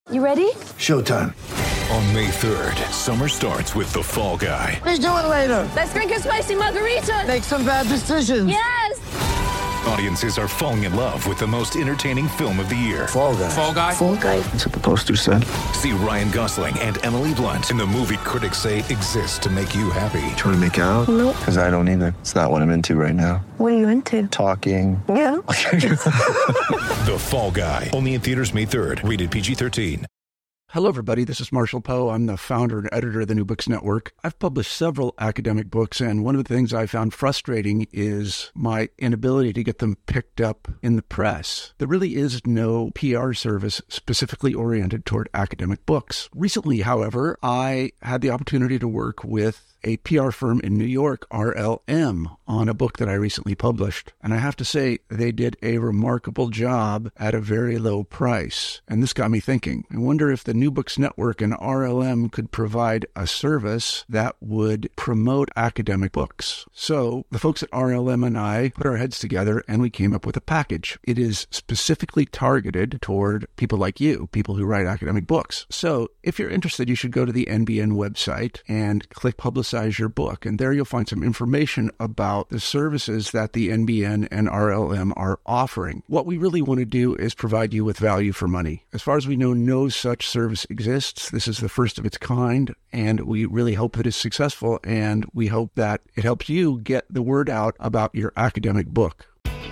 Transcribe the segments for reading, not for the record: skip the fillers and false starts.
You ready? Showtime. On May 3rd, summer starts with The Fall Guy. Let's do it later. Let's drink a spicy margarita. Make some bad decisions. Yes! Audiences are falling in love with the most entertaining film of the year. Fall Guy. Fall Guy? Fall Guy. That's what the poster said. See Ryan Gosling and Emily Blunt in the movie critics say exists to make you happy. Trying to make it out? Nope. Because I don't either. It's not what I'm into right now. What are you into? Talking. Yeah. The Fall Guy. Only in theaters May 3rd. Rated PG-13. Hello, everybody. This is Marshall Poe. I'm the founder and editor of the New Books Network. I've published several academic books, and one of the things I found frustrating is my inability to get them picked up in the press. There really is no PR service specifically oriented toward academic books. Recently, however, I had the opportunity to work with a PR firm in New York, RLM, on a book that I recently published. And I have to say, they did a remarkable job at a very low price. And this got me thinking. I wonder if the New Books Network and RLM could provide a service that would promote academic books. So the folks at RLM and I put our heads together and we came up with a package. It is specifically targeted toward people like you, people who write academic books. So if you're interested, you should go to the NBN website and click Publicize Your Book. And there you'll find some information about the services that the NBN and RLM are offering. What we really want to do is provide you with value for money. As far as we know, no such service exists. This is the first of its kind, and we really hope that it's successful, and we hope that it helps you get the word out about your academic book.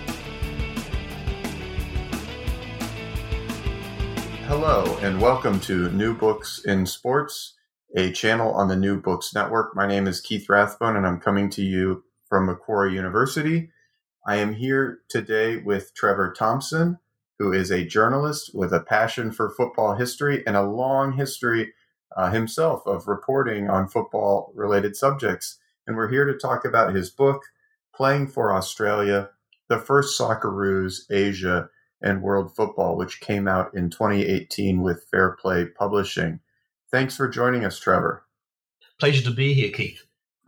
Hello, and welcome to New Books in Sports, a channel on the New Books Network. My name is Keith Rathbone, and I'm coming to you from Macquarie University. I am here today with Trevor Thompson, who is a journalist with a passion for football history and a long history himself of reporting on football-related subjects. And we're here to talk about his book, Playing for Australia, The First Socceroos, Asia, and World Football, which came out in 2018 with Fair Play Publishing. Thanks for joining us, Trevor. Pleasure to be here, Keith.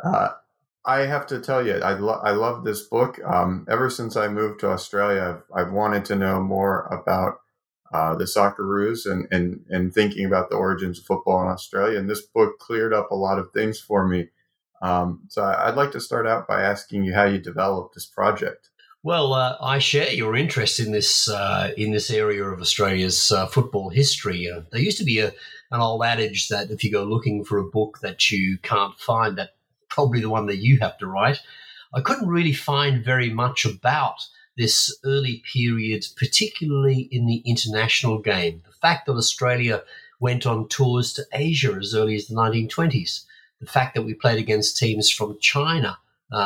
I have to tell you, I love this book. Ever since I moved to Australia, I've wanted to know more about the Socceroos and thinking about the origins of football in Australia. And this book cleared up a lot of things for me. So I'd like to start out by asking you how you developed this project. Well, I share your interest in this area of Australia's football history. There used to be an old adage that if you go looking for a book that you can't find, that's probably the one that you have to write. I couldn't really find very much about this early period, particularly in the international game. The fact that Australia went on tours to Asia as early as the 1920s, the fact that we played against teams from China,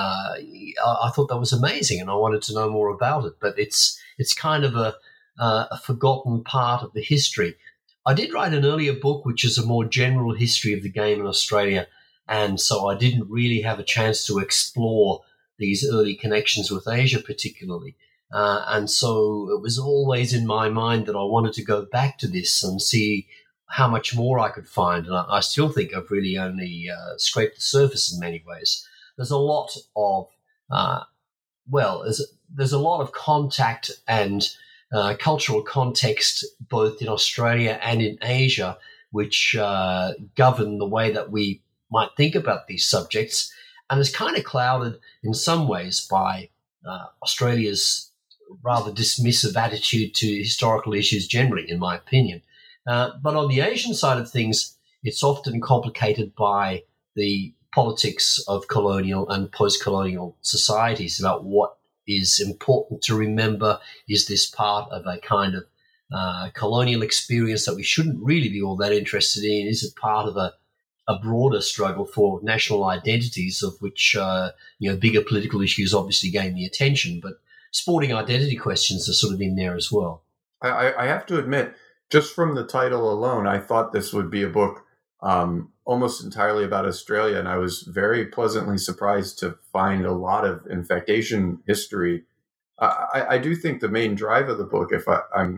I thought that was amazing, and I wanted to know more about it. But it's kind of a forgotten part of the history. I did write an earlier book, which is a more general history of the game in Australia, and so I didn't really have a chance to explore these early connections with Asia particularly. And so it was always in my mind that I wanted to go back to this and see how much more I could find. And I still think I've really only scraped the surface in many ways. There's a lot of, there's a lot of contact and cultural context both in Australia and in Asia, which govern the way that we might think about these subjects, and is kind of clouded in some ways by Australia's rather dismissive attitude to historical issues generally, in my opinion. But on the Asian side of things, it's often complicated by the politics of colonial and post-colonial societies about what is important to remember. Is this part of a kind of colonial experience that we shouldn't really be all that interested in? Is it part of a broader struggle for national identities, of which bigger political issues obviously gain the attention, but sporting identity questions are sort of in there as well. I have to admit, just from the title alone, I thought this would be a book almost entirely about Australia, and I was very pleasantly surprised to find a lot of, in fact, Asian history. I do think the main drive of the book, if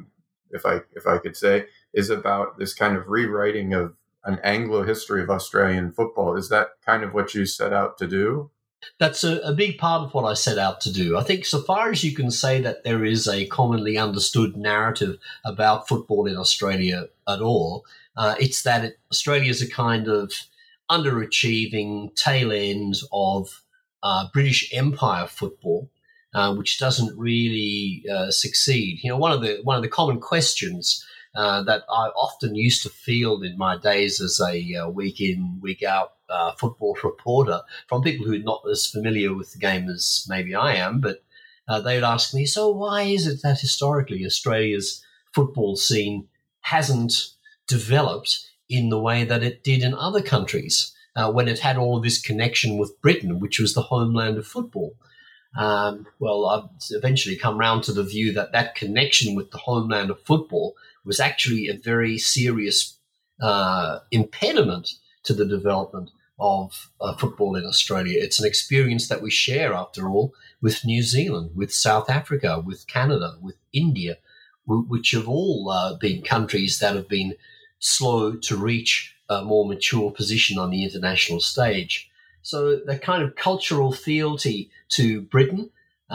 I could say, is about this kind of rewriting of an Anglo history of Australian football. Is that kind of what you set out to do? That's a big part of what I set out to do. I think so far as you can say that there is a commonly understood narrative about football in Australia at all, it's that Australia is a kind of underachieving tail end of British Empire football, which doesn't really succeed. You know, one of the common questions that I often used to field in my days as a week in, week out football reporter from people who are not as familiar with the game as maybe I am, but they would ask me, so why is it that historically Australia's football scene hasn't developed in the way that it did in other countries when it had all of this connection with Britain, which was the homeland of football? Well, I've eventually come round to the view that that connection with the homeland of football was actually a very serious impediment to the development of football in Australia. It's an experience that we share, after all, with New Zealand, with South Africa, with Canada, with India, which have all been countries that have been slow to reach a more mature position on the international stage. So the kind of cultural fealty to Britain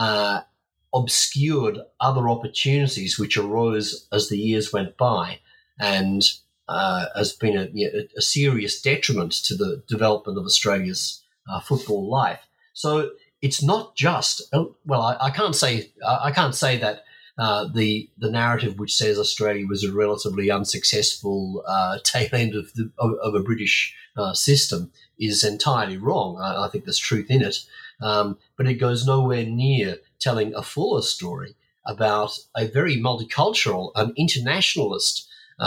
obscured other opportunities which arose as the years went by, and has been a serious detriment to the development of Australia's football life. So it's not just I can't say that the narrative which says Australia was a relatively unsuccessful tail end of a British system is entirely wrong. I think there's truth in it, but it goes nowhere near telling a fuller story about a very multicultural and internationalist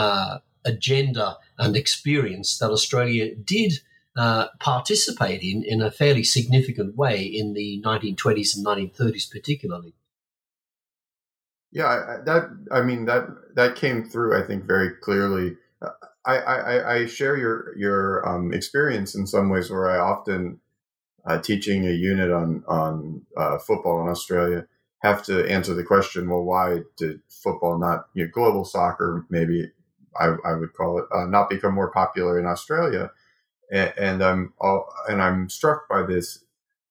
agenda and experience that Australia did participate in a fairly significant way in the 1920s and 1930s particularly. Yeah, that came through, I think, very clearly. I share your experience in some ways, where I often, teaching a unit on football in Australia, have to answer the question, well, why did football not, global soccer, maybe I would call it, not become more popular in Australia? And I'm struck by this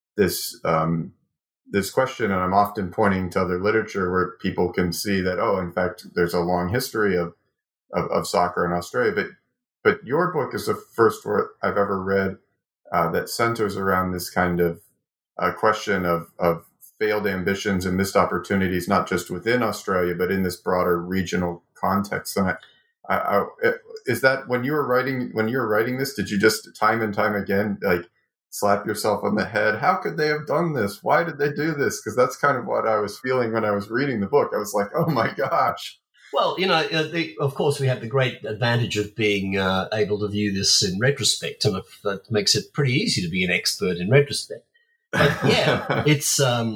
question, and I'm often pointing to other literature where people can see that, in fact, there's a long history of soccer in Australia. But your book is the first one I've ever read that centers around this kind of question of failed ambitions and missed opportunities, not just within Australia, but in this broader regional context. And is that when you were writing this, did you just time and time again slap yourself on the head? How could they have done this? Why did they do this? Because that's kind of what I was feeling when I was reading the book. I was like, oh my gosh. Well, of course, we have the great advantage of being able to view this in retrospect, and that makes it pretty easy to be an expert in retrospect. But yeah, it's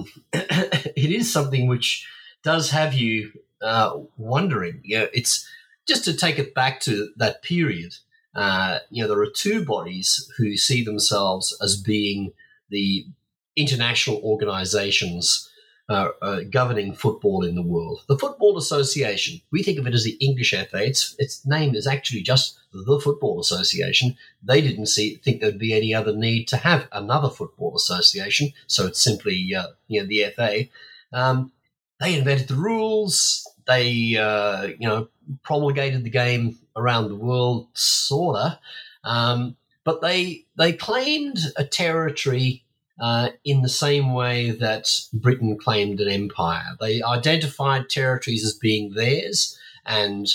it is something which does have you wondering. It's just to take it back to that period. There are two bodies who see themselves as being the international organizations governing football in the world. The Football Association, we think of it as the English FA. Its name is actually just the Football Association. They didn't think there'd be any other need to have another football association, so it's simply the FA. They invented the rules. They promulgated the game around the world, sorta, but they claimed a territory in the same way that Britain claimed an empire. They identified territories as being theirs, and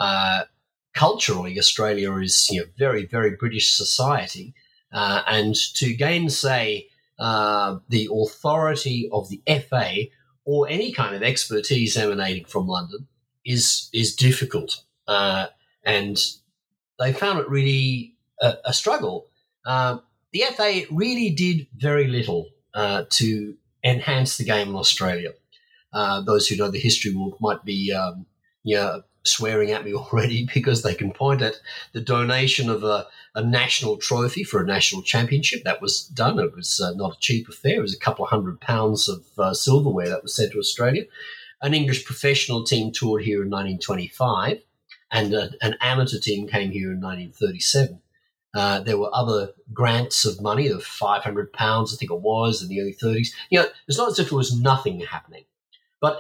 culturally, Australia is very, very British society, and to gainsay the authority of the FA or any kind of expertise emanating from London is difficult, and they found it really a struggle. The FA really did very little to enhance the game in Australia. Those who know the history might be swearing at me already, because they can point at the donation of a national trophy for a national championship that was done. It was not a cheap affair. It was a couple of £100 of silverware that was sent to Australia. An English professional team toured here in 1925, and an amateur team came here in 1937. There were other grants of money of £500, I think it was, in the early 30s. It's not as if there was nothing happening. But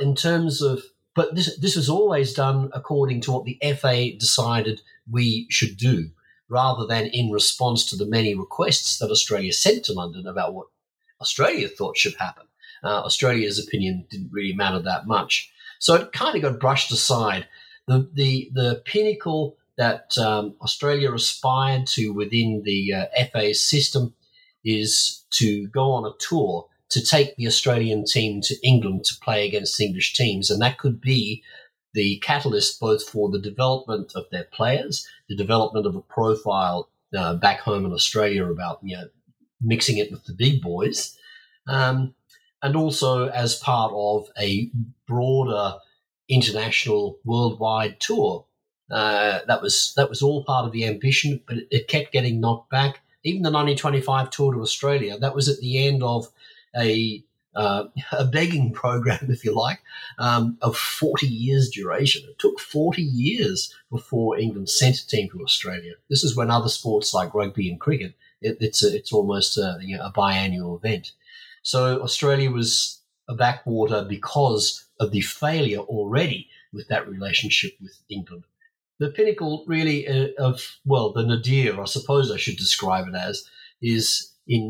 this was always done according to what the FA decided we should do, rather than in response to the many requests that Australia sent to London about what Australia thought should happen. Australia's opinion didn't really matter that much. So it kind of got brushed aside. The pinnacle that Australia aspired to within the FA system is to go on a tour to take the Australian team to England to play against English teams. And that could be the catalyst both for the development of their players, the development of a profile back home in Australia about mixing it with the big boys, and also as part of a broader international worldwide tour. That was all part of the ambition, but it kept getting knocked back. Even the 1925 tour to Australia, that was at the end of a begging program, if you like, of 40 years duration. It took 40 years before England sent a team to Australia. This is when other sports like rugby and cricket, it's almost a biannual event. So Australia was a backwater because of the failure already with that relationship with England. The pinnacle really the nadir, I suppose I should describe it as, is in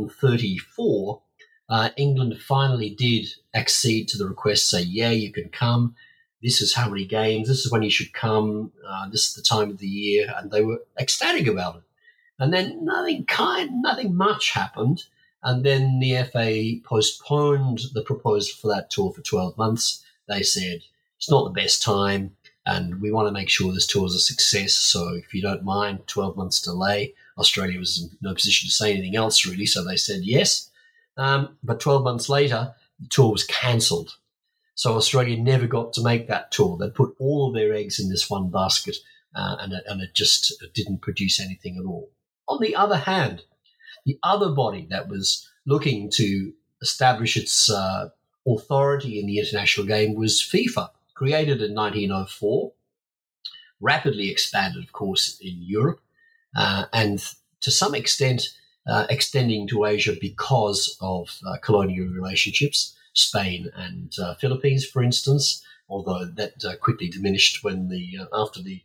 1934, England finally did accede to the request, say, yeah, you can come. This is how many games. This is when you should come. This is the time of the year. And they were ecstatic about it. And then nothing much happened. And then the FA postponed the proposal for that tour for 12 months. They said, it's not the best time, and we want to make sure this tour is a success. So if you don't mind, 12 months delay. Australia was in no position to say anything else, really, so they said yes. But 12 months later, the tour was cancelled. So Australia never got to make that tour. They put all of their eggs in this one basket, and it just didn't produce anything at all. On the other hand, the other body that was looking to establish its authority in the international game was FIFA, created in 1904, rapidly expanded, of course, in Europe, and to some extent extending to Asia because of colonial relationships, Spain and Philippines, for instance, although that quickly diminished when after the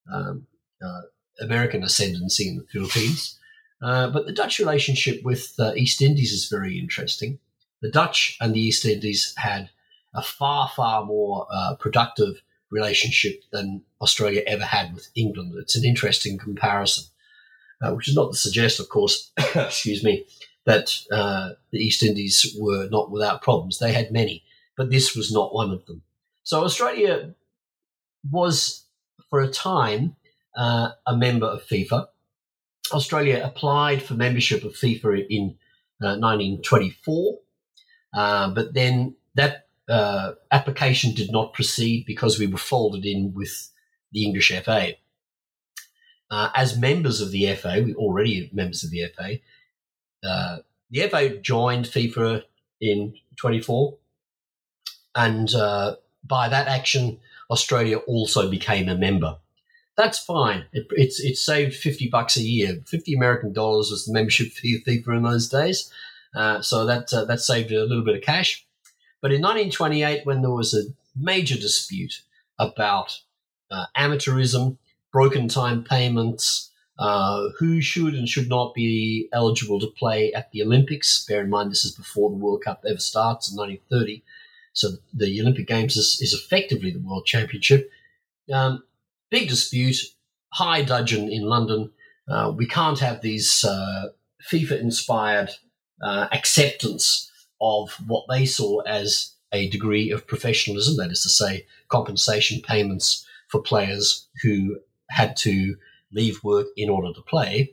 American ascendancy in the Philippines. But the Dutch relationship with East Indies is very interesting. The Dutch and the East Indies had a far, far more productive relationship than Australia ever had with England. It's an interesting comparison, which is not to suggest, of course, excuse me, that the East Indies were not without problems. They had many, but this was not one of them. So Australia was, for a time, a member of FIFA. Australia applied for membership of FIFA in 1924, but then that application did not proceed because we were folded in with the English FA. As members of the FA, we already members of the FA. The FA joined FIFA in 24, and by that action, Australia also became a member. That's fine. It saved $50 a year. $50 American was the membership fee of FIFA in those days. So that saved a little bit of cash. But in 1928, when there was a major dispute about amateurism, broken time payments, who should and should not be eligible to play at the Olympics. Bear in mind, this is before the World Cup ever starts in 1930. So the Olympic Games is effectively the World Championship. Big dispute, high dudgeon in London. We can't have these FIFA-inspired acceptance of what they saw as a degree of professionalism, that is to say, compensation payments for players who had to leave work in order to play.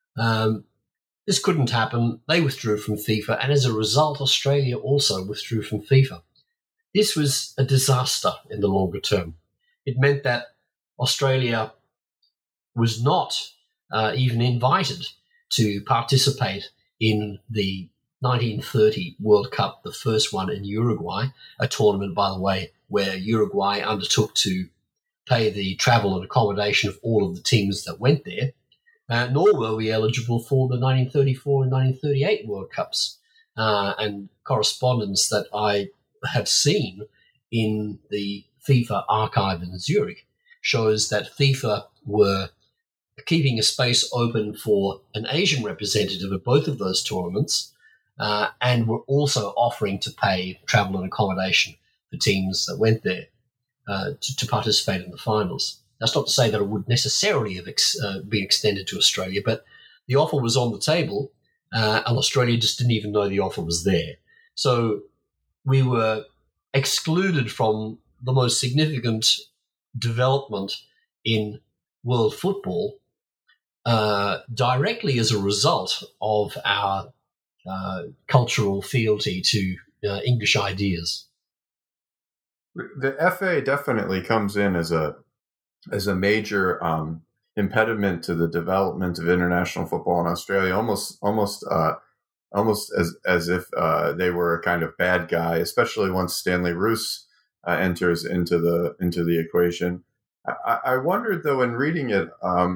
This couldn't happen. They withdrew from FIFA, and as a result, Australia also withdrew from FIFA. This was a disaster in the longer term. It meant that Australia was not even invited to participate in the 1930 World Cup, the first one in Uruguay, a tournament, by the way, where Uruguay undertook to pay the travel and accommodation of all of the teams that went there. nor were we eligible for the 1934 and 1938 World Cups. And correspondence that I have seen in the FIFA archive in Zurich shows that FIFA were keeping a space open for an Asian representative at both of those tournaments, and were also offering to pay travel and accommodation for teams that went there to participate in the finals. That's not to say that it would necessarily have been extended to Australia, but the offer was on the table, and Australia just didn't even know the offer was there. So we were excluded from the most significant development in world football directly as a result of our cultural fealty to English ideas. The FA definitely comes in as a major impediment to the development of international football in Australia, almost as if they were a kind of bad guy, especially once Stanley Roos enters into the equation. I wondered, though, in reading it,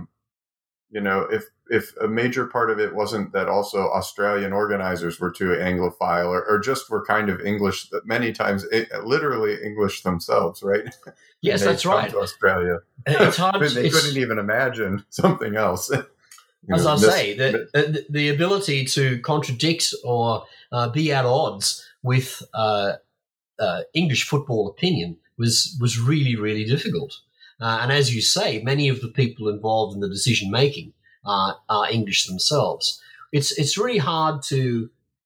if a major part of it wasn't that also Australian organizers were too Anglophile or just were kind of English, that many times literally English themselves, right? Yes, that's right. To Australia, it's hard. They couldn't even imagine something else. As I say, the ability to contradict or be at odds with English football opinion was really, really difficult. And as you say, many of the people involved in the decision making are English themselves. It's really hard to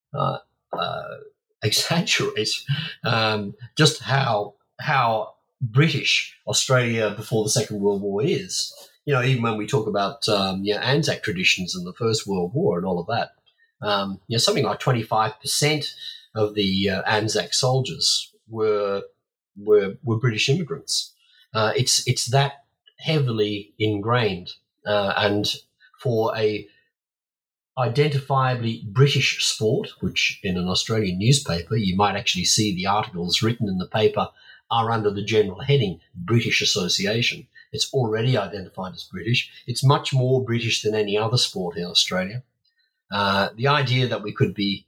exaggerate just how British Australia before the Second World War is. Even when we talk about Anzac traditions in the First World War and all of that, something like 25% of the Anzac soldiers were British immigrants. It's that heavily ingrained, and for a identifiably British sport, which in an Australian newspaper you might actually see the articles written in the paper are under the general heading British Association. It's already identified as British. It's much more British than any other sport in Australia. The idea that we could be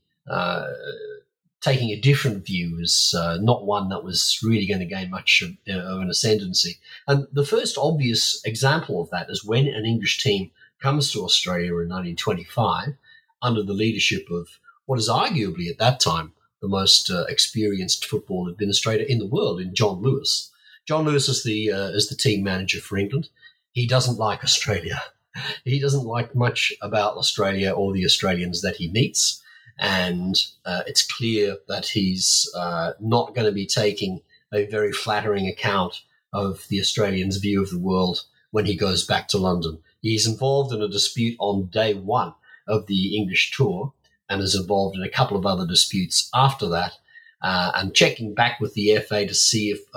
taking a different view is not one that was really going to gain much of an ascendancy. And the first obvious example of that is when an English team comes to Australia in 1925 under the leadership of what is arguably at that time the most experienced football administrator in the world, in John Lewis. John Lewis is the team manager for England. He doesn't like Australia. He doesn't like much about Australia or the Australians that he meets. And it's clear that he's not going to be taking a very flattering account of the Australians' view of the world when he goes back to London. He's involved in a dispute on day one of the English tour and is involved in a couple of other disputes after that, and checking back with the FA to see if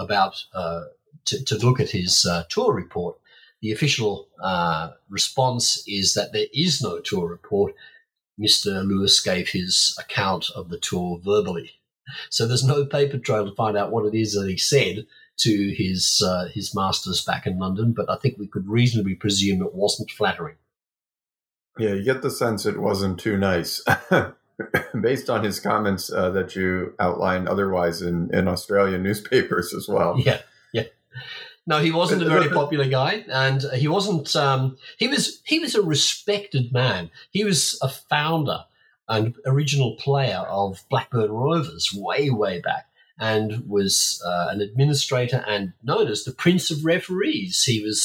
to look at his tour report. The official response is that there is no tour report. Mr. Lewis gave his account of the tour verbally. So there's no paper trail to find out what it is that he said to his masters back in London, but I think we could reasonably presume it wasn't flattering. Yeah, you get the sense it wasn't too nice, based on his comments that you outlined otherwise in Australian newspapers as well. Yeah. No, he wasn't a very popular guy, and he wasn't. He was a respected man. He was a founder and original player of Blackburn Rovers way back, and was an administrator and known as the Prince of Referees. He was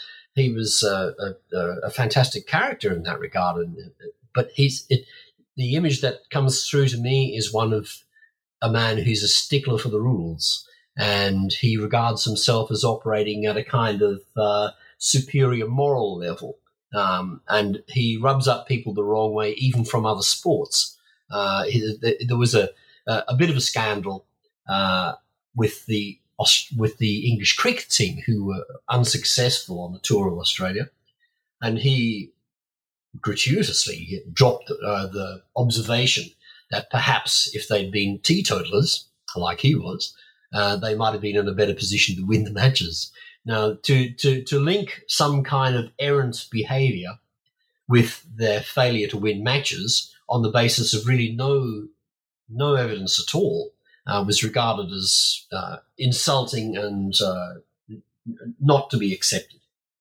a fantastic character in that regard. But the image that comes through to me is one of a man who's a stickler for the rules. And he regards himself as operating at a kind of superior moral level. And he rubs up people the wrong way, even from other sports. There was a bit of a scandal with the English cricket team, who were unsuccessful on the tour of Australia. And he gratuitously dropped the observation that perhaps if they'd been teetotalers, like he was, they might have been in a better position to win the matches. Now, to link some kind of errant behaviour with their failure to win matches on the basis of really no evidence at all, was regarded as insulting and not to be accepted.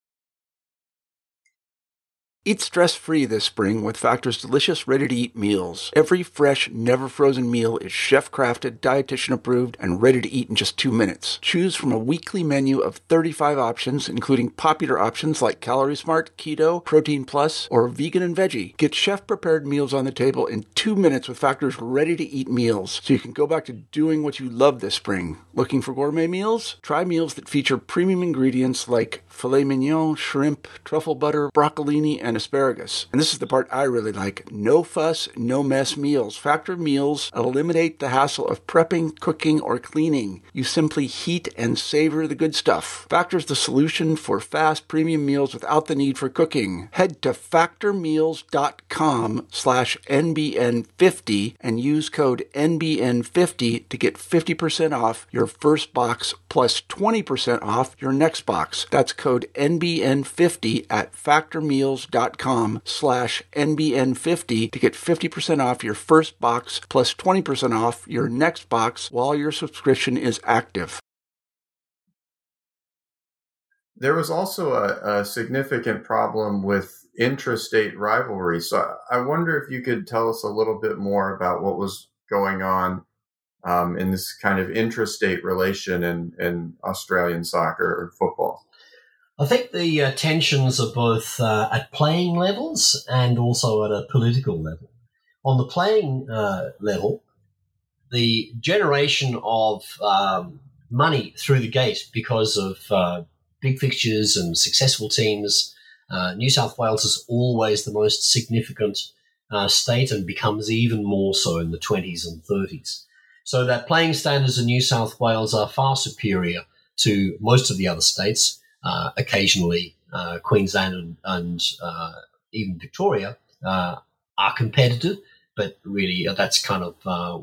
Eat stress-free this spring with Factor's delicious, ready-to-eat meals. Every fresh, never-frozen meal is chef-crafted, dietitian-approved, and ready to eat in just 2 minutes. Choose from a weekly menu of 35 options, including popular options like Calorie Smart, Keto, Protein Plus, or Vegan and Veggie. Get chef-prepared meals on the table in 2 minutes with Factor's ready-to-eat meals, so you can go back to doing what you love this spring. Looking for gourmet meals? Try meals that feature premium ingredients like filet mignon, shrimp, truffle butter, broccolini, and asparagus. And this is the part I really like. No fuss, no mess meals. Factor meals eliminate the hassle of prepping, cooking, or cleaning. You simply heat and savor the good stuff. Factor's the solution for fast premium meals without the need for cooking. Head to factormeals.com/NBN50 and use code NBN50 to get 50% off your first box plus 20% off your next box. That's code NBN50 at factormeals.com/NBN50 to get 50% off your first box plus 20% off your next box while your subscription is active. There was also a significant problem with intrastate rivalry. So I wonder if you could tell us a little bit more about what was going on in this kind of intrastate relation in Australian soccer or football. I think the tensions are both at playing levels and also at a political level. On the playing level, the generation of money through the gate because of big fixtures and successful teams, New South Wales is always the most significant state and becomes even more so in the 20s and 30s. So that playing standards in New South Wales are far superior to most of the other states. Occasionally, Queensland and even Victoria are competitive, but really that's kind of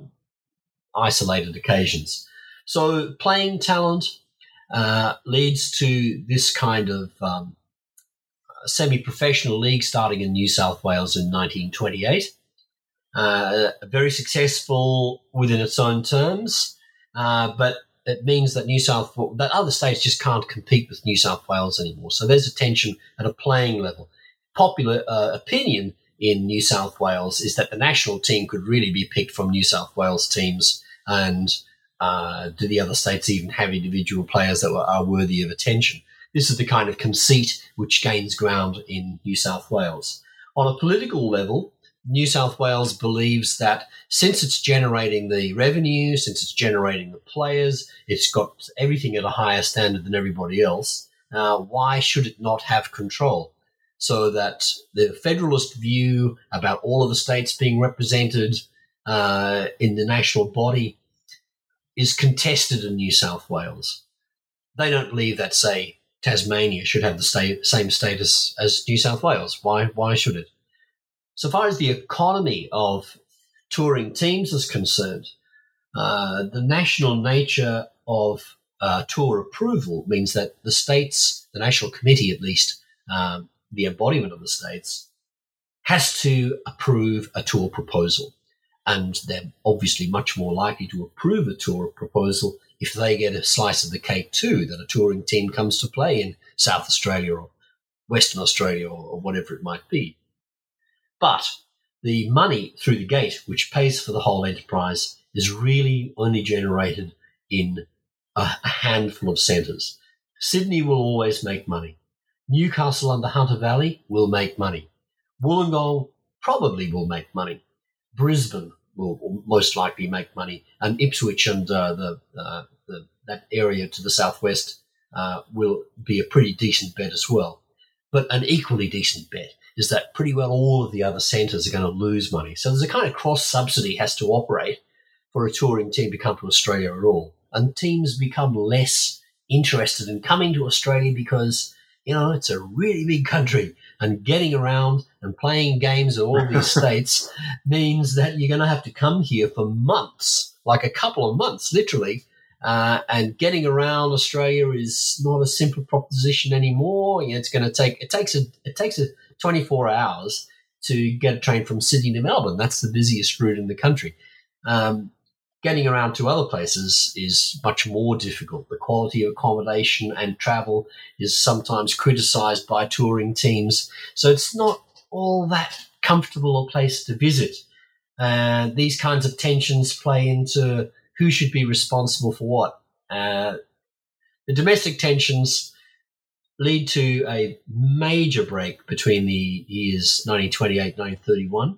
isolated occasions. So playing talent leads to this kind of semi-professional league starting in New South Wales in 1928. Very successful within its own terms, but it means that that other states just can't compete with New South Wales anymore. So there's a tension at a playing level. Popular opinion in New South Wales is that the national team could really be picked from New South Wales teams, and do the other states even have individual players that are worthy of attention? This is the kind of conceit which gains ground in New South Wales. On a political level, New South Wales believes that since it's generating the revenue, since it's generating the players, it's got everything at a higher standard than everybody else, why should it not have control? So that the federalist view about all of the states being represented in the national body is contested in New South Wales. They don't believe that, say, Tasmania should have the same status as New South Wales. Why should it? So far as the economy of touring teams is concerned, the national nature of tour approval means that the states, the national committee at least, the embodiment of the states, has to approve a tour proposal. And they're obviously much more likely to approve a tour proposal if they get a slice of the cake too, that a touring team comes to play in South Australia or Western Australia or whatever it might be. But the money through the gate, which pays for the whole enterprise, is really only generated in a handful of centres. Sydney will always make money. Newcastle under Hunter Valley will make money. Wollongong probably will make money. Brisbane will most likely make money. And Ipswich and that area to the southwest will be a pretty decent bet as well. But an equally decent bet is that pretty well all of the other centres are going to lose money. So there's a kind of cross-subsidy has to operate for a touring team to come to Australia at all. And teams become less interested in coming to Australia because, it's a really big country, and getting around and playing games in all of these states means that you're going to have to come here for months, like a couple of months, literally, And getting around Australia is not a simple proposition anymore. It's going to take, it takes 24 hours to get a train from Sydney to Melbourne. That's the busiest route in the country. Getting around to other places is much more difficult. The quality of accommodation and travel is sometimes criticised by touring teams. So it's not all that comfortable a place to visit. These kinds of tensions play into who should be responsible for what. The domestic tensions lead to a major break between the years 1928 1931.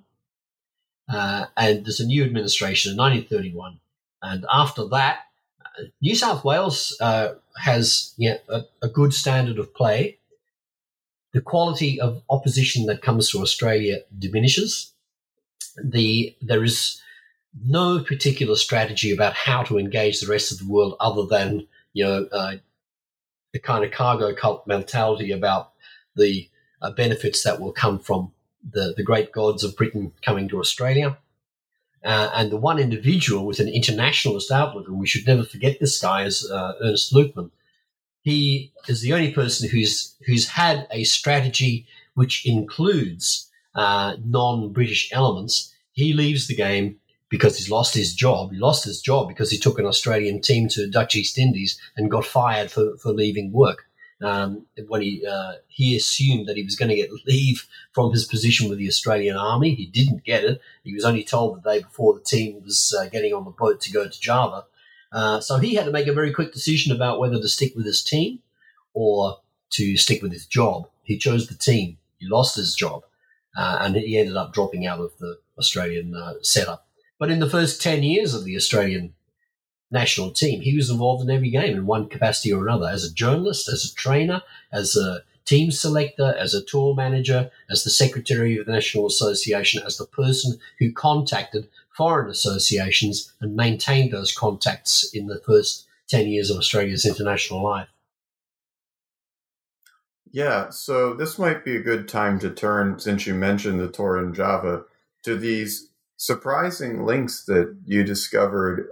And there's a new administration in 1931. And after that, New South Wales has a good standard of play. The quality of opposition that comes to Australia diminishes. There is no particular strategy about how to engage the rest of the world other than, the kind of cargo cult mentality about the benefits that will come from the great gods of Britain coming to Australia. And the one individual with an internationalist outlook, and we should never forget this guy, is Ernst Luckman. He is the only person who's had a strategy which includes non-British elements. He leaves the game because he's lost his job. He lost his job because he took an Australian team to Dutch East Indies and got fired for leaving work. When he assumed that he was going to get leave from his position with the Australian Army. He didn't get it. He was only told the day before the team was getting on the boat to go to Java. So he had to make a very quick decision about whether to stick with his team or to stick with his job. He chose the team. He lost his job, and he ended up dropping out of the Australian setup. But in the first 10 years of the Australian national team, he was involved in every game in one capacity or another, as a journalist, as a trainer, as a team selector, as a tour manager, as the secretary of the National Association, as the person who contacted foreign associations and maintained those contacts in the first 10 years of Australia's international life. Yeah, so this might be a good time to turn, since you mentioned the tour in Java, to these surprising links that you discovered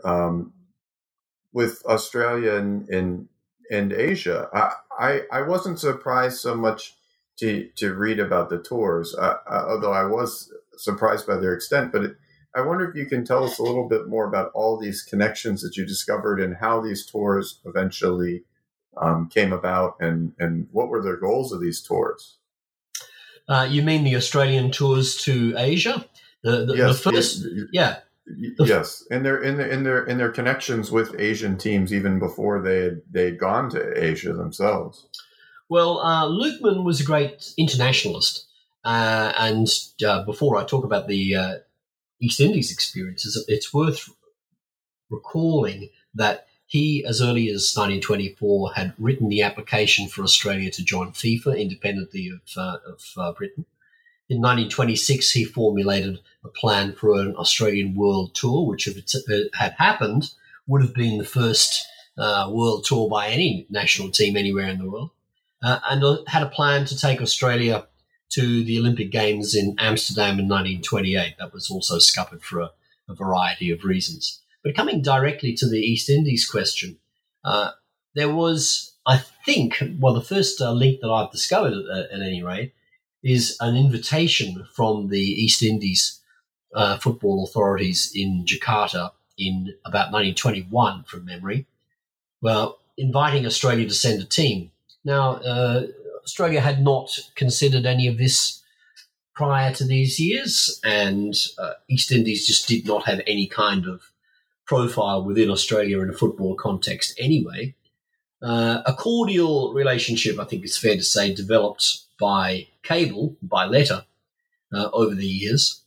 with Australia and Asia. I wasn't surprised so much to read about the tours, although I was surprised by their extent. But I wonder if you can tell us a little bit more about all these connections that you discovered and how these tours eventually came about and what were the goals of these tours. You mean the Australian tours to Asia? Yes, the first, yes, and their connections with Asian teams even before they'd gone to Asia themselves. Well, Luckman was a great internationalist, and before I talk about the East Indies experiences, it's worth recalling that he, as early as 1924, had written the application for Australia to join FIFA independently of Britain. In 1926, he formulated a plan for an Australian World Tour, which, if it had happened, would have been the first World Tour by any national team anywhere in the world, and had a plan to take Australia to the Olympic Games in Amsterdam in 1928. That was also scuppered for a variety of reasons. But coming directly to the East Indies question, there was, I think, the first link that I've discovered at any rate, is an invitation from the East Indies football authorities in Jakarta in about 1921, from memory, inviting Australia to send a team. Now, Australia had not considered any of this prior to these years, and East Indies just did not have any kind of profile within Australia in a football context anyway. A cordial relationship, I think it's fair to say, developed by cable, by letter, over the years.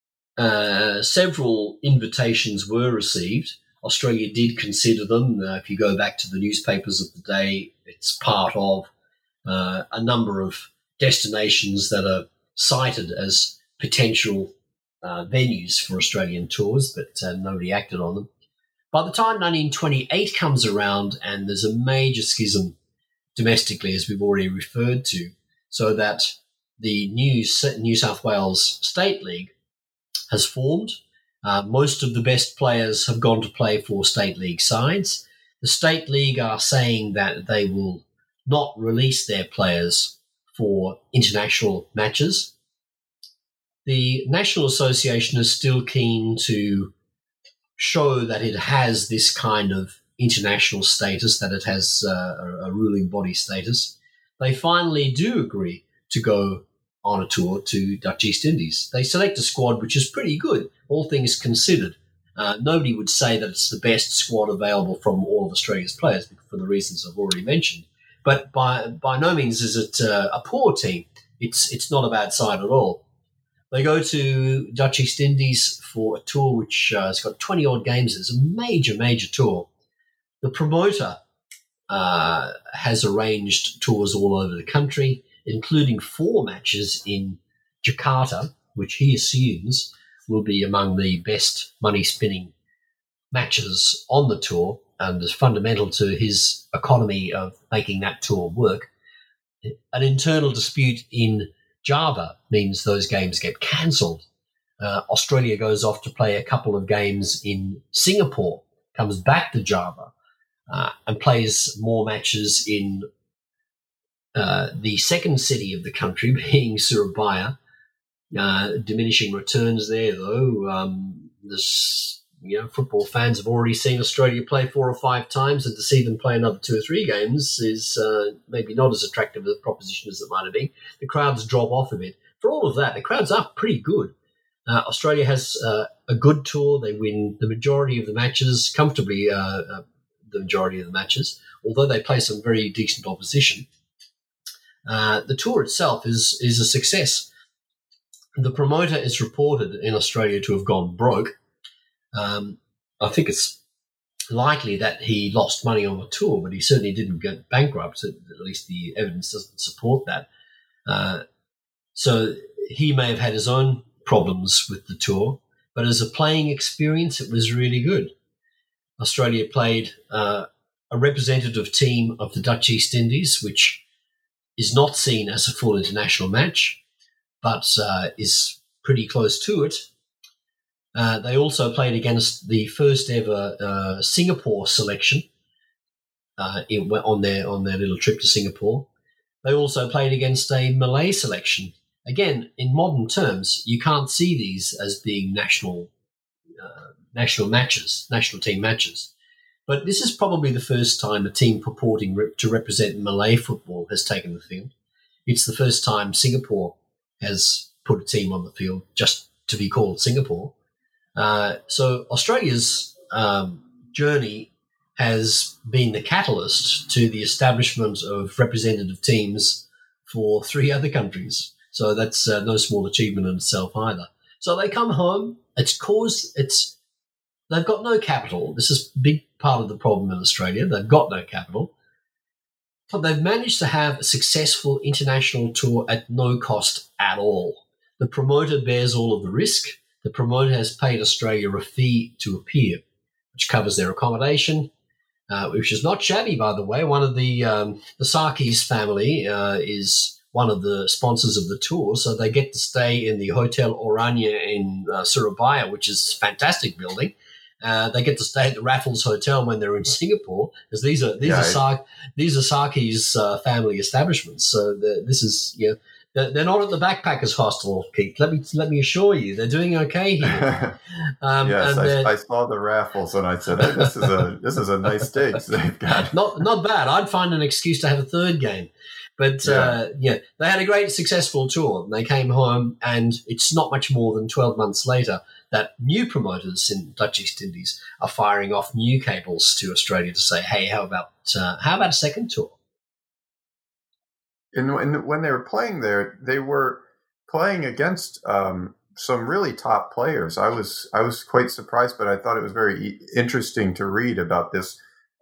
Several invitations were received. Australia did consider them. If you go back to the newspapers of the day, it's part of a number of destinations that are cited as potential venues for Australian tours, but nobody acted on them. By the time 1928 comes around, and there's a major schism domestically, as we've already referred to, so that the New South Wales State League has formed. Most of the best players have gone to play for State League sides. The State League are saying that they will not release their players for international matches. The National Association is still keen to show that it has this kind of international status, that it has a ruling body status. They finally do agree to go on a tour to Dutch East Indies. They select a squad which is pretty good, all things considered. Nobody would say that it's the best squad available from all of Australia's players for the reasons I've already mentioned. But by no means is it a poor team. It's not a bad side at all. They go to Dutch East Indies for a tour which has got 20-odd games. It's a major, major tour. The promoter has arranged tours all over the country, including 4 matches in Jakarta, which he assumes will be among the best money-spinning matches on the tour and is fundamental to his economy of making that tour work. An internal dispute in Java means those games get cancelled. Australia goes off to play a couple of games in Singapore, comes back to Java, and plays more matches in the second city of the country, being Surabaya. Diminishing returns there, though. Football fans have already seen Australia play 4 or 5 times, and to see them play another 2 or 3 games is maybe not as attractive a proposition as it might have been. The crowds drop off a bit. For all of that, the crowds are pretty good. Australia has a good tour. They win the majority of the matches, comfortably the majority of the matches, although they play some very decent opposition. The tour itself is a success. The promoter is reported in Australia to have gone broke. I think it's likely that he lost money on the tour, but he certainly didn't get bankrupt. At least the evidence doesn't support that. So he may have had his own problems with the tour, but as a playing experience, it was really good. Australia played a representative team of the Dutch East Indies, which is not seen as a full international match, but is pretty close to it. They also played against the first ever Singapore selection on their little trip to Singapore. They also played against a Malay selection. Again, in modern terms, you can't see these as being national matches, national team matches. But this is probably the first time a team purporting to represent Malay football has taken the field. It's the first time Singapore has put a team on the field just to be called Singapore. So Australia's journey has been the catalyst to the establishment of representative teams for 3 other countries. So that's no small achievement in itself either. So they come home. They've got no capital. This is a big part of the problem in Australia. They've got no capital. But they've managed to have a successful international tour at no cost at all. The promoter bears all of the risk. The promoter has paid Australia a fee to appear, which covers their accommodation, which is not shabby, by the way. One of the Sarkis family is one of the sponsors of the tour, so they get to stay in the Hotel Orania in Surabaya, which is a fantastic building. They get to stay at the Raffles Hotel when they're in Singapore, because these are Sarki's family establishments. So this is they're not at the backpackers hostel, Keith. Let me assure you, they're doing okay here. Yes, I saw the Raffles and I said, hey, this is a nice digs they've got. Not bad. I'd find an excuse to have a 3rd game. But they had a great successful tour. They came home, and it's not much more than 12 months later that new promoters in Dutch East Indies are firing off new cables to Australia to say, hey, how about a second tour? And when they were playing there, they were playing against some really top players. I was quite surprised, but I thought it was very interesting to read about this.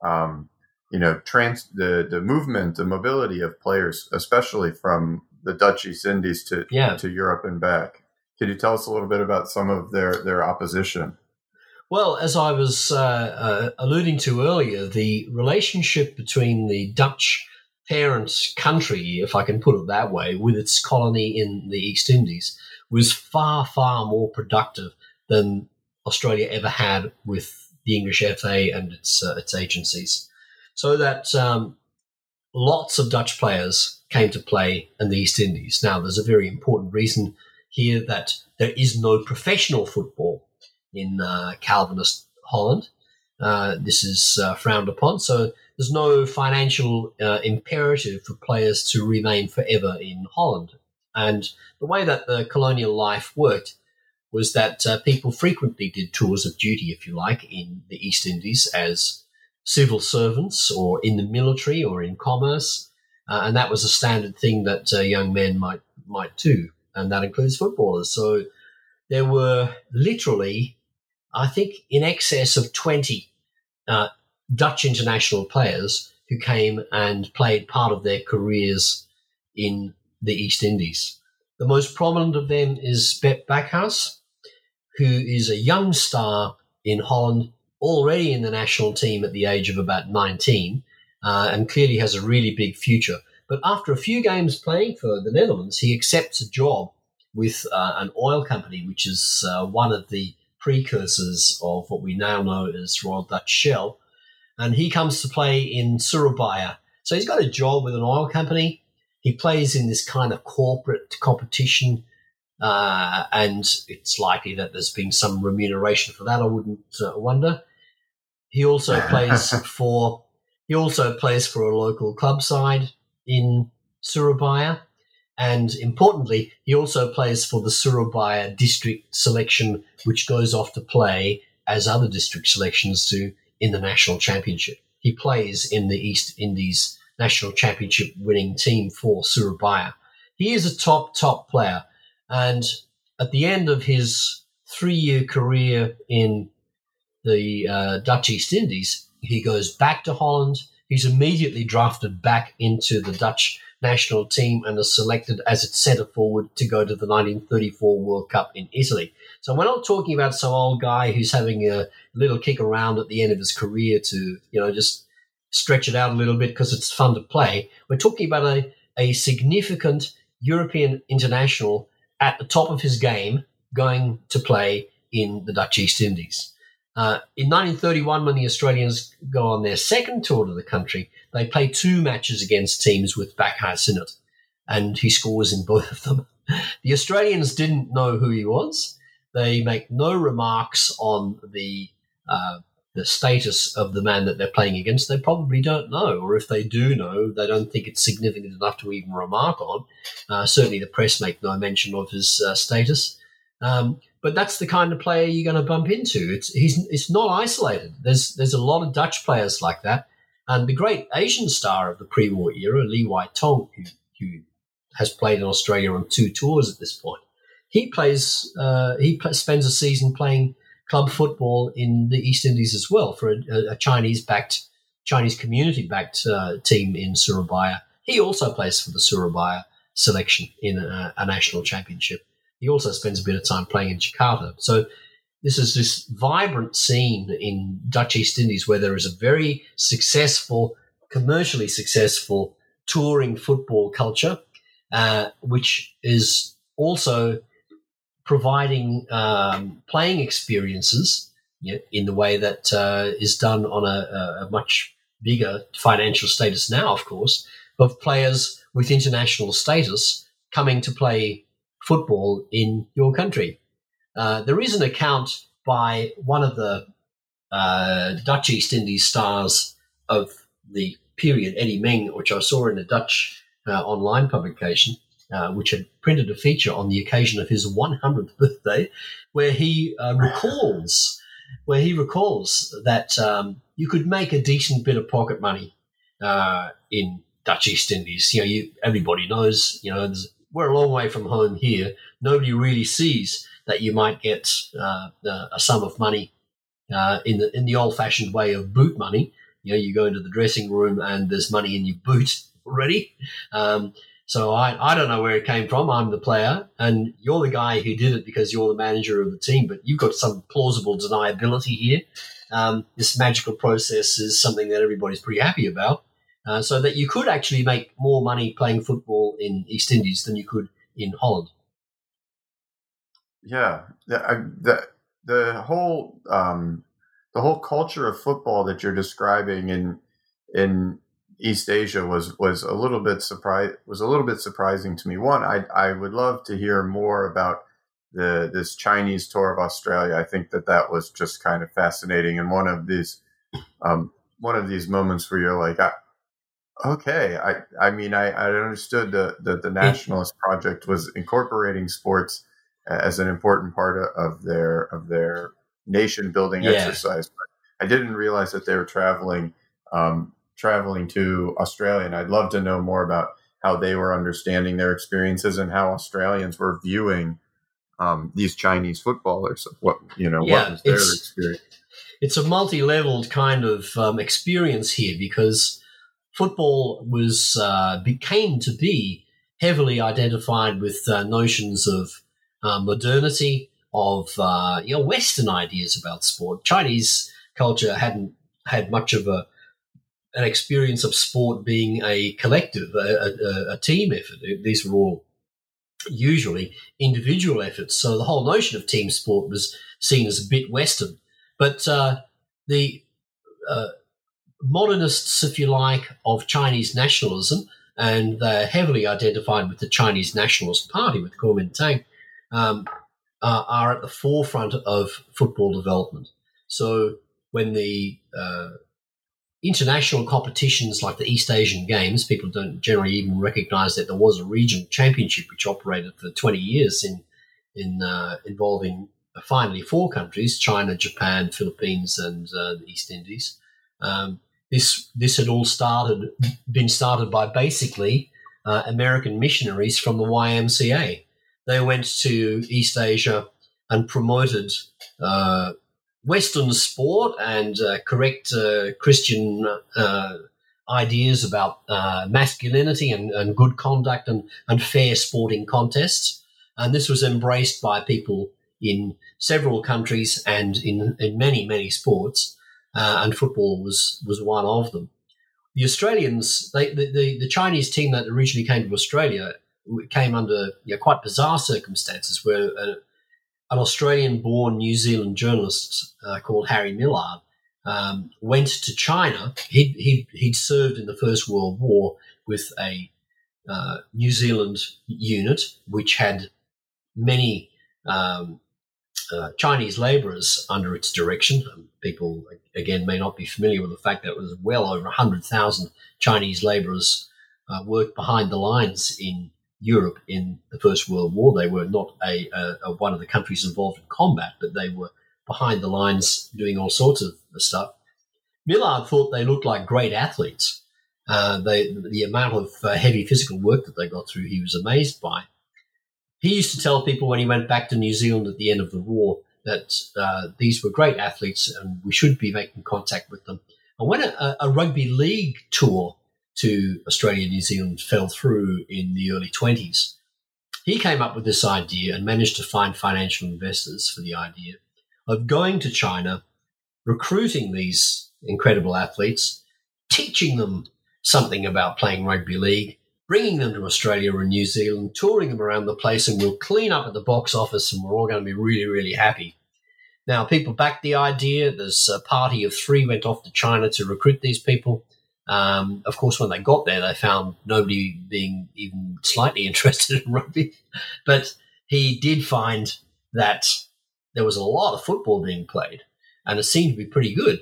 The movement, the mobility of players, especially from the Dutch East Indies to Europe and back. Could you tell us a little bit about some of their opposition? Well, as I was alluding to earlier, the relationship between the Dutch parent country, if I can put it that way, with its colony in the East Indies was far, far more productive than Australia ever had with the English FA and its agencies. so that lots of Dutch players came to play in the East Indies. Now, there's a very important reason here that there is no professional football in Calvinist Holland. This is frowned upon, so there's no financial imperative for players to remain forever in Holland. And the way that the colonial life worked was that people frequently did tours of duty, if you like, in the East Indies as civil servants or in the military or in commerce. And that was a standard thing that young men might do, and that includes footballers. So there were literally, I think, in excess of 20 Dutch international players who came and played part of their careers in the East Indies. The most prominent of them is Bep Backhuis, who is a young star in Holland, already in the national team at the age of about 19, and clearly has a really big future. But after a few games playing for the Netherlands, he accepts a job with an oil company, which is one of the precursors of what we now know as Royal Dutch Shell. And he comes to play in Surabaya. So he's got a job with an oil company. He plays in this kind of corporate competition, and it's likely that there's been some remuneration for that. I wouldn't wonder. He also plays for a local club side in Surabaya, and importantly, he also plays for the Surabaya district selection, which goes off to play as other district selections do in the national championship. He plays in the East Indies national championship winning team for Surabaya. He is a top player, and at the end of his 3-year career in the Dutch East Indies, he goes back to Holland. He's immediately drafted back into the Dutch national team and is selected as its centre forward to go to the 1934 World Cup in Italy. So we're not talking about some old guy who's having a little kick around at the end of his career to, just stretch it out a little bit because it's fun to play. We're talking about a significant European international at the top of his game going to play in the Dutch East Indies. In 1931, when the Australians go on their second tour to the country, they play 2 matches against teams with Backhuis in it, and he scores in both of them. The Australians didn't know who he was. They make no remarks on the status of the man that they're playing against. They probably don't know, or if they do know, they don't think it's significant enough to even remark on. Certainly the press make no mention of his status. But that's the kind of player you're going to bump into. It's not isolated. There's a lot of Dutch players like that. And the great Asian star of the pre-war era, Lee Wai Tong, who has played in Australia on 2 tours at this point, he spends a season playing club football in the East Indies as well for a Chinese community-backed team in Surabaya. He also plays for the Surabaya selection in a national championship. He also spends a bit of time playing in Jakarta. So this is this vibrant scene in Dutch East Indies where there is a very successful, commercially successful touring football culture, which is also providing playing experiences in the way that is done on a much bigger financial status now, of course, of players with international status coming to play football in your country. There is an account by one of the Dutch East Indies stars of the period, Eddie Meng, which I saw in a Dutch online publication, which had printed a feature on the occasion of his 100th birthday, where he recalls that you could make a decent bit of pocket money in Dutch East Indies. Everybody knows, we're a long way from home here. Nobody really sees that you might get a sum of money in the old-fashioned way of boot money. You go into the dressing room and there's money in your boot already. So I don't know where it came from. I'm the player, and you're the guy who did it because you're the manager of the team, but you've got some plausible deniability here. This magical process is something that everybody's pretty happy about. So that you could actually make more money playing football in East Indies than you could in Holland. Yeah, the whole culture of football that you're describing in East Asia was a little bit surprising to me. One, I would love to hear more about this Chinese tour of Australia. I think that was just kind of fascinating, and one of these moments where you're like, okay, I mean, I understood that the Nationalist Project was incorporating sports as an important part of their nation building exercise, but I didn't realize that they were traveling to Australia, and I'd love to know more about how they were understanding their experiences and how Australians were viewing these Chinese footballers. What was their experience? It's a multi-leveled kind of experience here, because football came to be heavily identified with notions of modernity, of Western ideas about sport. Chinese culture hadn't had much of an experience of sport being a collective, a team effort. These were all usually individual efforts. So the whole notion of team sport was seen as a bit Western. But the modernists, if you like, of Chinese nationalism, and they're heavily identified with the Chinese Nationalist Party, with Kuomintang, are at the forefront of football development. So when the international competitions like the East Asian Games, people don't generally even recognize that there was a regional championship which operated for 20 years involving finally 4 countries: China, Japan, Philippines, and the East Indies. This had all been started by basically American missionaries from the YMCA. They went to East Asia and promoted Western sport and correct Christian ideas about masculinity and good conduct and fair sporting contests. And this was embraced by people in several countries and in many, many sports, and football was one of them. The Australians, the Chinese team that originally came to Australia came under quite bizarre circumstances, where an Australian-born New Zealand journalist called Harry Millard went to China. He'd served in the First World War with a New Zealand unit which had many Chinese labourers under its direction. People, again, may not be familiar with the fact that it was well over 100,000 Chinese labourers worked behind the lines in Europe in the First World War. They were not one of the countries involved in combat, but they were behind the lines doing all sorts of stuff. Millard thought they looked like great athletes. The amount of heavy physical work that they got through, he was amazed by. He used to tell people when he went back to New Zealand at the end of the war that these were great athletes and we should be making contact with them. And when a rugby league tour to Australia and New Zealand fell through in the early 1920s, he came up with this idea and managed to find financial investors for the idea of going to China, recruiting these incredible athletes, teaching them something about playing rugby league, bringing them to Australia and New Zealand, touring them around the place, and we'll clean up at the box office and we're all going to be really, really happy. Now, people backed the idea. There's a party of 3 went off to China to recruit these people. Of course, when they got there, they found nobody being even slightly interested in rugby. But he did find that there was a lot of football being played, and it seemed to be pretty good.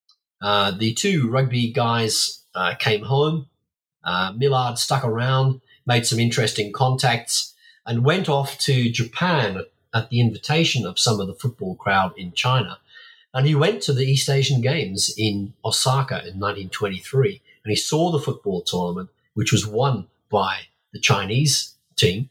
The 2 rugby guys came home. Millard stuck around, made some interesting contacts, and went off to Japan at the invitation of some of the football crowd in China. And he went to the East Asian Games in Osaka in 1923, and he saw the football tournament, which was won by the Chinese team.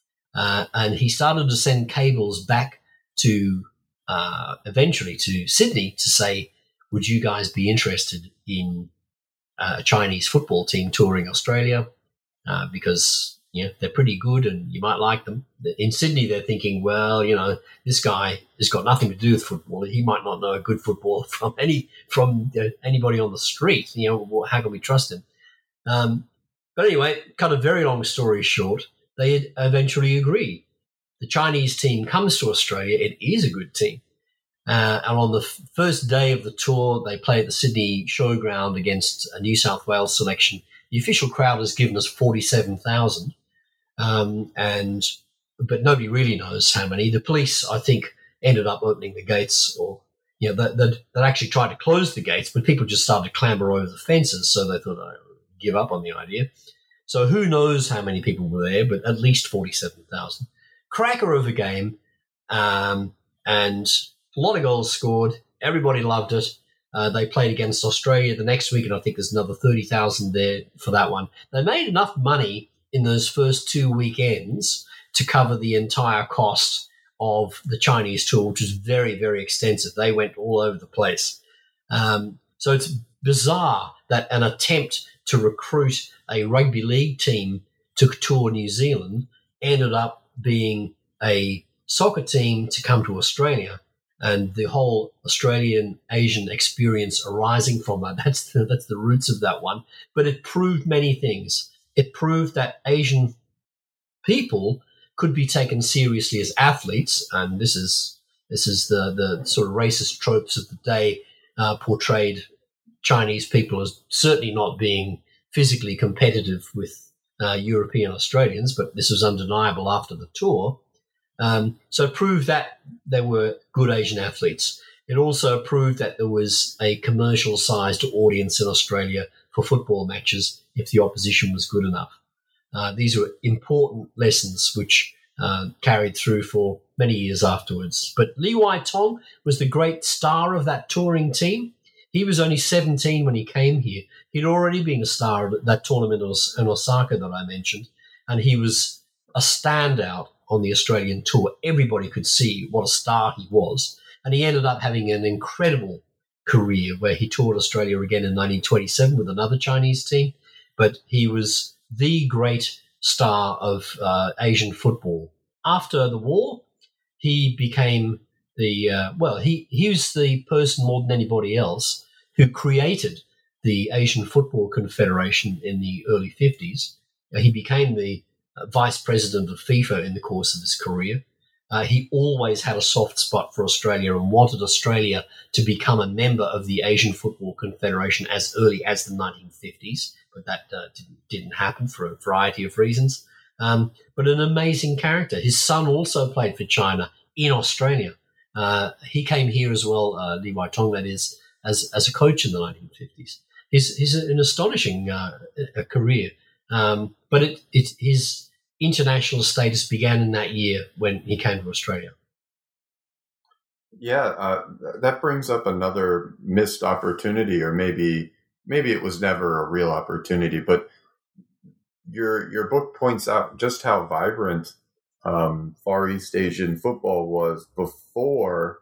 And he started to send cables back to eventually to Sydney to say, would you guys be interested in a Chinese football team touring Australia? Because they're pretty good and you might like them. In Sydney, they're thinking, well, this guy has got nothing to do with football. He might not know a good football from anybody on the street. How can we trust him? But anyway, cut a very long story short, they eventually agreed. The Chinese team comes to Australia. It is a good team. And on the first day of the tour, they play at the Sydney Showground against a New South Wales selection. The official crowd has given us 47,000, but nobody really knows how many. The police, I think, ended up opening the gates, or they'd actually tried to close the gates, but people just started to clamber over the fences, so they thought, give up on the idea. So who knows how many people were there, but at least 47,000. Cracker of a game, and a lot of goals scored. Everybody loved it. They played against Australia the next week, and I think there's another 30,000 there for that one. They made enough money in those first 2 weekends to cover the entire cost of the Chinese tour, which was very, very extensive. They went all over the place. So it's bizarre that an attempt to recruit a rugby league team to tour New Zealand ended up being a soccer team to come to Australia, and the whole Australian Asian experience arising from that. That's the roots of that one. But it proved many things. It proved that Asian people could be taken seriously as athletes, and this is the sort of racist tropes of the day portrayed Chinese people as certainly not being physically competitive with European Australians, but this was undeniable after the tour. So it proved that there were good Asian athletes. It also proved that there was a commercial-sized audience in Australia for football matches if the opposition was good enough. These were important lessons which carried through for many years afterwards. But Lee Wai Tong was the great star of that touring team. He was only 17 when he came here. He'd already been a star of that tournament in Osaka that I mentioned, and he was a standout on the Australian tour. Everybody could see what a star he was, and he ended up having an incredible career where he toured Australia again in 1927 with another Chinese team, but he was the great star of Asian football. After the war, he became he was the person more than anybody else who created the Asian Football Confederation in the early 50s. He became the vice president of FIFA in the course of his career. He always had a soft spot for Australia and wanted Australia to become a member of the Asian Football Confederation as early as the 1950s, but that didn't happen for a variety of reasons. But an amazing character. His son also played for China in Australia. He came here as well, Lee Wai Tong, that is, as a coach in the 1950s. He's an astonishing career, but his international status began in that year when he came to Australia. Yeah, that brings up another missed opportunity, or maybe it was never a real opportunity. But your book points out just how vibrant Far East Asian football was before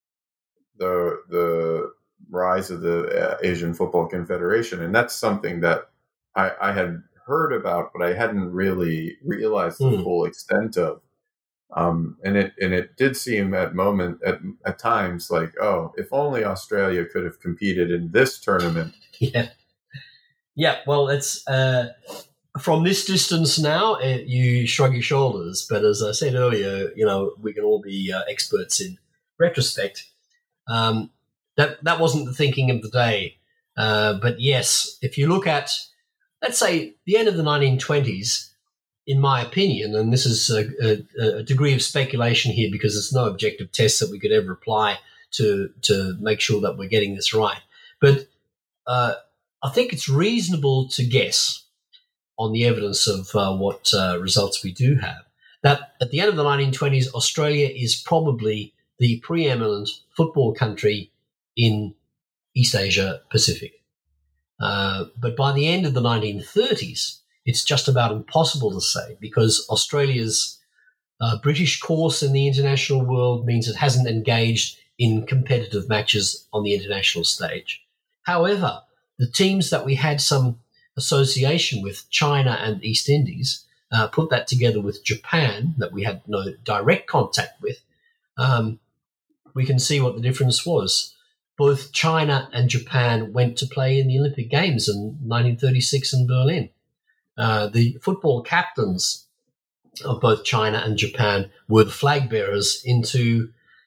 the rise of the Asian Football Confederation, and that's something that I had heard about, but I hadn't really realized the full extent of. And it did seem at times like, oh, if only Australia could have competed in this tournament. Yeah. Well, it's from this distance now, you shrug your shoulders. But as I said earlier, we can all be experts in retrospect. That wasn't the thinking of the day. But yes, if you look at, let's say, the end of the 1920s, in my opinion, and this is a degree of speculation here because there's no objective test that we could ever apply to make sure that we're getting this right. But I think it's reasonable to guess on the evidence of what results we do have, that at the end of the 1920s, Australia is probably the preeminent football country in East Asia Pacific. But by the end of the 1930s, it's just about impossible to say because Australia's British course in the international world means it hasn't engaged in competitive matches on the international stage. However, the teams that we had some association with, China and East Indies, put that together with Japan, that we had no direct contact with, we can see what the difference was. Both China and Japan went to play in the Olympic Games in 1936 in Berlin. The football captains of both China and Japan were the flag bearers into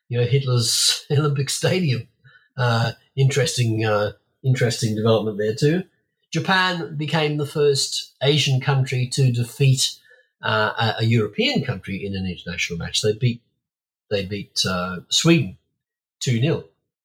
Hitler's Olympic Stadium. Interesting development there too. Japan became the first Asian country to defeat a European country in an international match. They beat Sweden 2-0.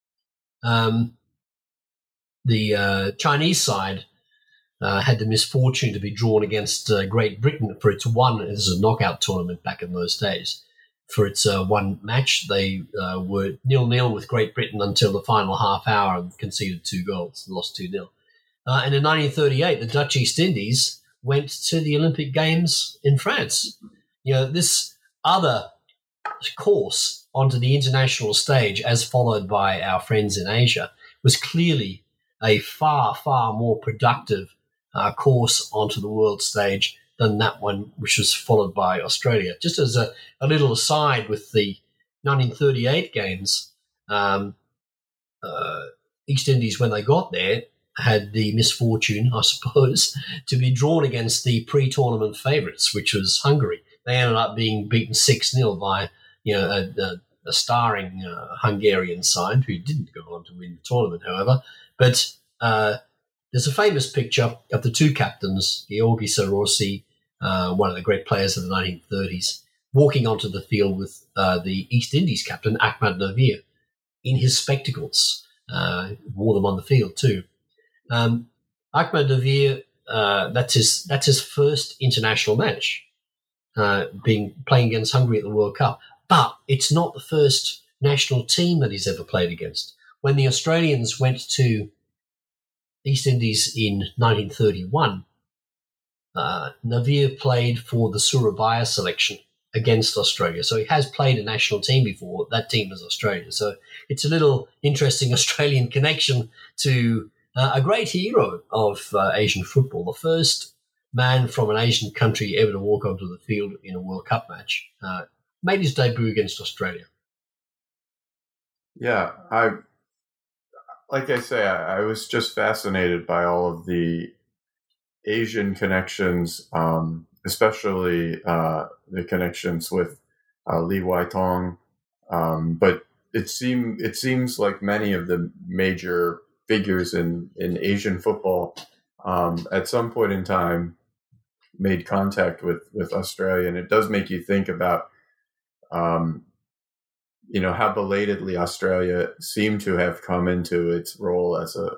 The Chinese side had the misfortune to be drawn against Great Britain for its one. This is a knockout tournament back in those days. For its one match, they were 0-0 with Great Britain until the final half hour and conceded 2 goals, lost 2-0. And in 1938, the Dutch East Indies went to the Olympic Games in France. This other course onto the international stage, as followed by our friends in Asia, was clearly a far, far more productive course onto the world stage than that one which was followed by Australia. Just as a little aside with the 1938 Games, East Indies, when they got there, had the misfortune, I suppose, to be drawn against the pre-tournament favourites, which was Hungary. They ended up being beaten 6-0 by a starring Hungarian side who didn't go on to win the tournament, however. But there's a famous picture of the two captains, Georgi Sarosi, one of the great players of the 1930s, walking onto the field with the East Indies captain, Ahmad Naveer, in his spectacles. Wore them on the field too. Ahmad Naveer, that's his first international match, playing against Hungary at the World Cup. But it's not the first national team that he's ever played against. When the Australians went to East Indies in 1931, Naveer played for the Surabaya selection against Australia. So he has played a national team before. That team was Australia. So it's a little interesting Australian connection to a great hero of Asian football, the first man from an Asian country ever to walk onto the field in a World Cup match. Made his debut against Australia. Yeah, I was just fascinated by all of the Asian connections, especially the connections with Li Weitong. But it seems like many of the major figures in Asian football at some point in time made contact with Australia, and it does make you think about how belatedly Australia seemed to have come into its role as a.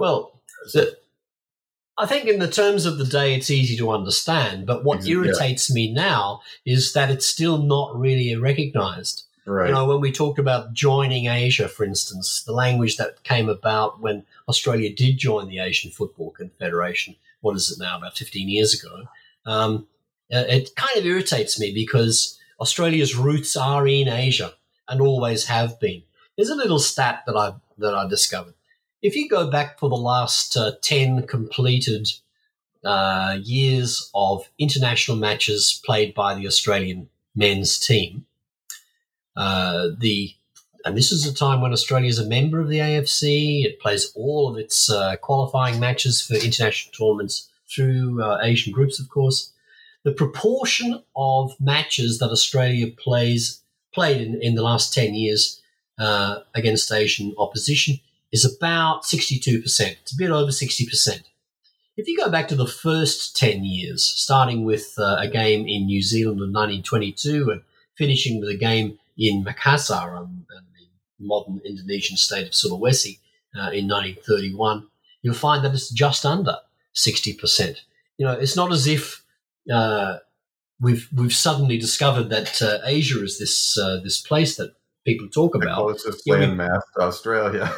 I think in the terms of the day, it's easy to understand. But what irritates me now is that it's still not really recognised. Right. When we talked about joining Asia, for instance, the language that came about when Australia did join the Asian Football Confederation, what is it now, about 15 years ago, it kind of irritates me because Australia's roots are in Asia and always have been. There's a little stat that I discovered. If you go back for the last 10 completed years of international matches played by the Australian men's team, and this is a time when Australia is a member of the AFC. It plays all of its qualifying matches for international tournaments through Asian groups, of course. The proportion of matches that Australia played in the last 10 years against Asian opposition is about 62%. It's a bit over 60%. If you go back to the first 10 years, starting with a game in New Zealand in 1922 and finishing with a game in Makassar, the modern Indonesian state of Sulawesi, in 1931, you'll find that it's just under 60%. It's not as if we've suddenly discovered that Asia is this place that people talk about. The closest landmass to Australia.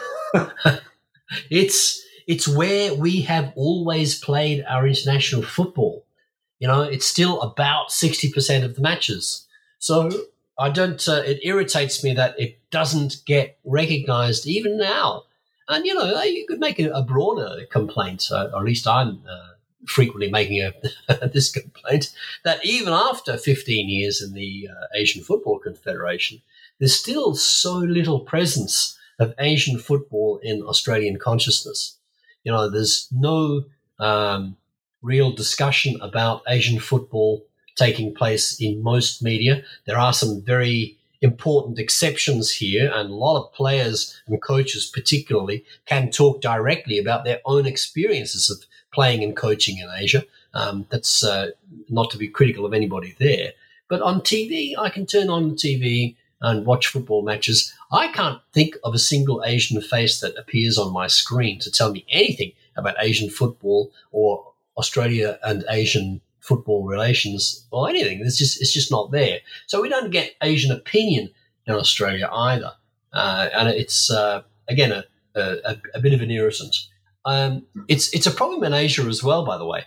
It's where we have always played our international football. It's still about 60% of the matches. So I don't. It irritates me that it doesn't get recognised even now. And you could make a broader complaint. Or at least I'm frequently making this complaint that even after 15 years in the Asian Football Confederation, there's still so little presence of Asian football in Australian consciousness. There's no real discussion about Asian football taking place in most media. There are some very important exceptions here, and a lot of players and coaches particularly can talk directly about their own experiences of playing and coaching in Asia. That's not to be critical of anybody there. But on TV, I can turn on the TV and watch football matches. I can't think of a single Asian face that appears on my screen to tell me anything about Asian football or Australia and Asian football relations or anything. It's just not there. So we don't get Asian opinion in Australia either. And it's, again, a bit of an irritant. It's a problem in Asia as well, by the way.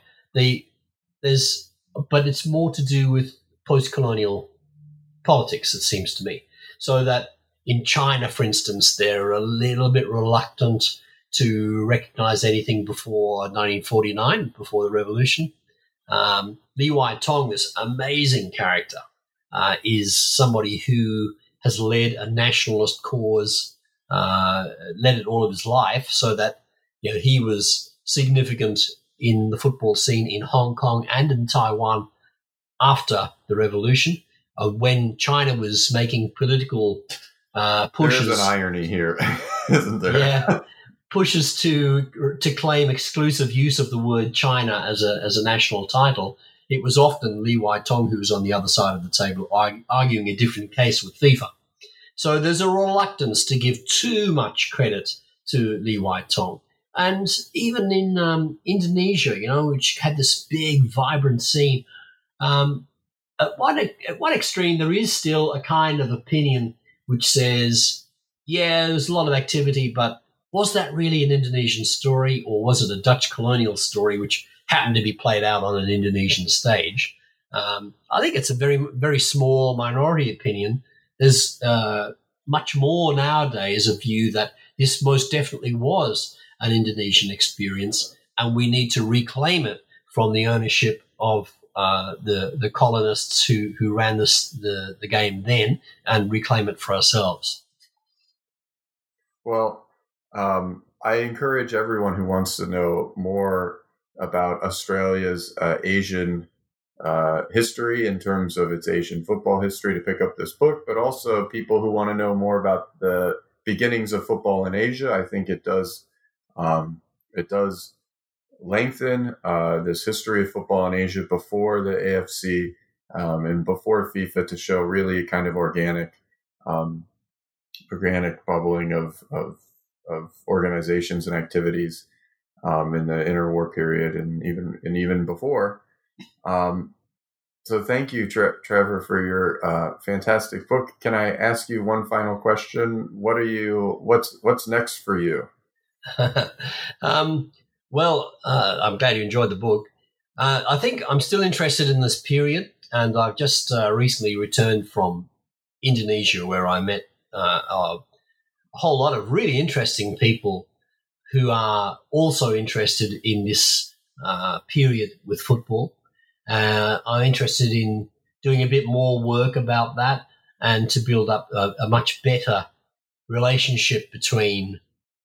But it's more to do with post-colonial politics, it seems to me. So that in China, for instance, they're a little bit reluctant to recognize anything before 1949, before the revolution. Lee Wai Tong, this amazing character, is somebody who has led a nationalist cause, led it all of his life, so that he was significant in the football scene in Hong Kong and in Taiwan after the revolution, when China was making political pushes. There's an irony here, isn't there? Yeah, pushes to claim exclusive use of the word China as a national title. It was often Lee Wai Tong who was on the other side of the table arguing a different case with FIFA. So there's a reluctance to give too much credit to Lee Wai Tong. And even in Indonesia, which had this big, vibrant scene, at one extreme, there is still a kind of opinion which says, yeah, there's a lot of activity, but was that really an Indonesian story, or was it a Dutch colonial story which happened to be played out on an Indonesian stage? I think it's a very, very small minority opinion. There's much more nowadays a view that this most definitely was an Indonesian experience, and we need to reclaim it from the ownership of the colonists who ran the game then, and reclaim it for ourselves. Well, I encourage everyone who wants to know more about Australia's Asian history in terms of its Asian football history to pick up this book, but also people who want to know more about the beginnings of football in Asia. I think it does lengthen this history of football in Asia before the AFC and before FIFA, to show really kind of organic bubbling of organizations and activities in the interwar period and even before. So thank you, Trevor, for your fantastic book. Can I ask you one final question? What's next for you? Well, I'm glad you enjoyed the book. I think I'm still interested in this period, and I've just recently returned from Indonesia, where I met a whole lot of really interesting people who are also interested in this period with football. I'm interested in doing a bit more work about that and to build up a much better relationship between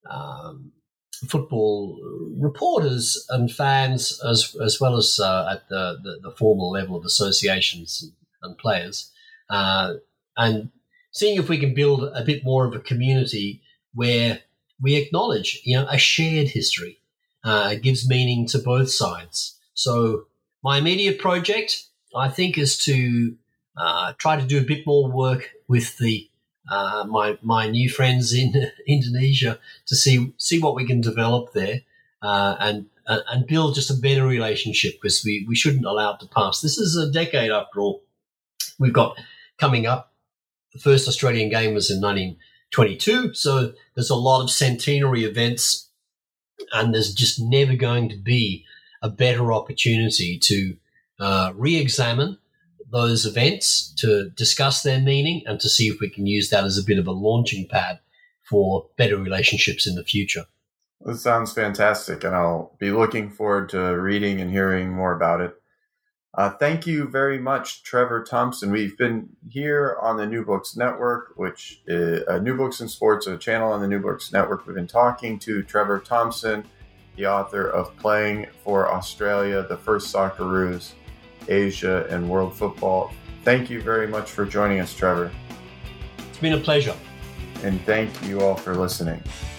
football reporters and fans, as well as at the formal level of associations and players, and seeing if we can build a bit more of a community where we acknowledge, a shared history. It gives meaning to both sides. So my immediate project, I think, is to try to do a bit more work with my new friends in Indonesia to see what we can develop there, and build just a better relationship, because we shouldn't allow it to pass. This is a decade after all. We've got coming up, the first Australian game was in 1922, so there's a lot of centenary events, and there's just never going to be a better opportunity to re-examine those events, to discuss their meaning, and to see if we can use that as a bit of a launching pad for better relationships in the future. That sounds fantastic, and I'll be looking forward to reading and hearing more about it. Thank you very much, Trevor Thompson. We've been here on the New Books Network, which is New Books in Sports, a channel on the New Books Network. We've been talking to Trevor Thompson, the author of Playing for Australia, the First Socceroos, Asia, and World Football. Thank you very much for joining us, Trevor. been a pleasure. And thank you all for listening.